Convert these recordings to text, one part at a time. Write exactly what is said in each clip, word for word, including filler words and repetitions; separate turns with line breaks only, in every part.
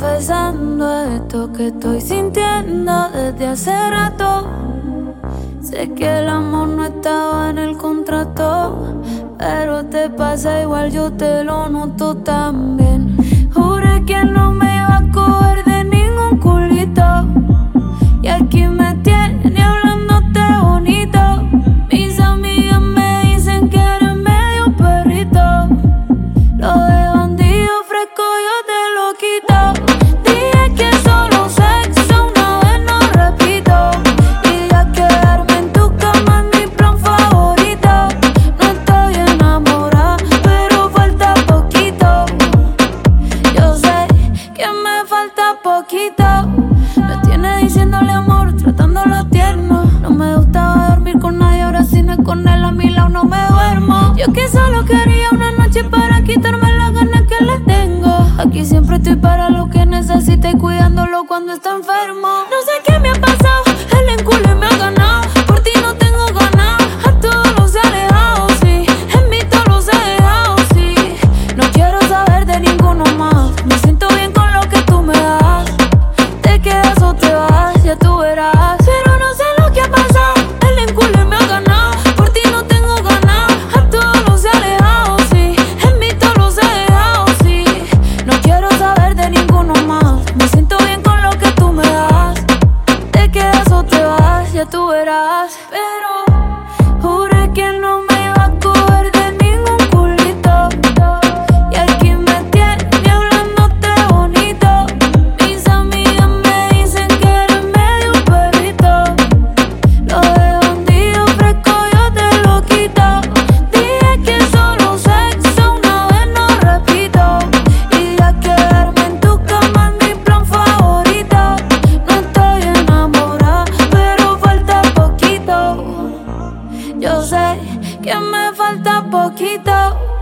confesando esto que estoy sintiendo desde hace rato. Sé que el amor no estaba en el contrato, pero te pasa igual, yo te lo noto también. Juré que no me iba a coger de ningún culito, y aquí me tiene hablándote bonito. Mis amigas me dicen que eres medio perrito. Lo de bandido fresco yo te lo quito. Dije que solo sexo, una vez no repito. Y ya quedarme en tu cama es mi plan favorito. No estoy enamorada, pero falta poquito. Yo sé que me falta poquito. Me tiene diciéndole amor, tratándolo tierno. No me gustaba dormir con nadie, ahora si no es con él a mi lado no me duermo. Yo que solo quería una noche para quitarme las ganas que le tengo. Aquí siempre estoy para lo que necesite y cuidándolo cuando está enfermo. No sé qué me ha pasado, el encule me ha ganado. Por ti no tengo ganas, a todos los he alejado, sí. En mí todos los he dejado, sí. No quiero saber de ninguno más. Me siento bien con lo que tú me das. Te quedas o te vas, ya tú verás. Pero no sé lo que ha pasado, el encule me ha ganado. Por ti no tengo ganas, a todos los he alejado, sí. En mí todos los he dejado, sí. No quiero saber de ninguno más. Me siento bien con lo que tú me das. Te quedas o te vas, ya tú verás. Pero juré que no me iba a coger de ningún culito, y aquí me tiene hablándote bonito. Mis amigas me dicen que eres medio perrito. Lo de bandido fresco yo te lo quito. Dije que solo sexo, una vez no repito. Y ya quedarme en tu cama es mi plan favorito. No estoy enamorada, pero falta poquito. Yo sé que me falta poquito.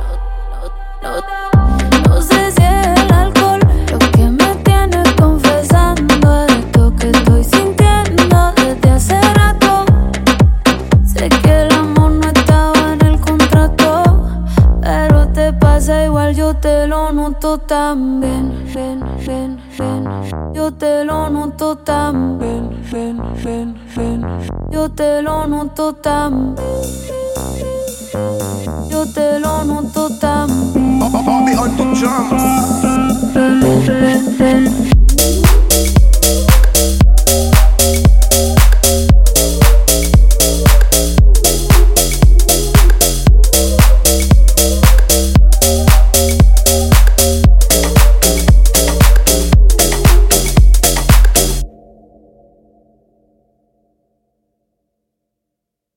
No, no, no sé si es el alcohol lo que me tiene confesando esto que estoy sintiendo desde hace rato. Sé que el amor no estaba en el contrato, pero te pasa igual, yo te lo noto también. Ven, ven, ven. Yo te lo noto también. Ven, ven, ven. Yo te lo noto también. Yo te lo noto también.
Bobby on the drums.
Ven, ven, ven.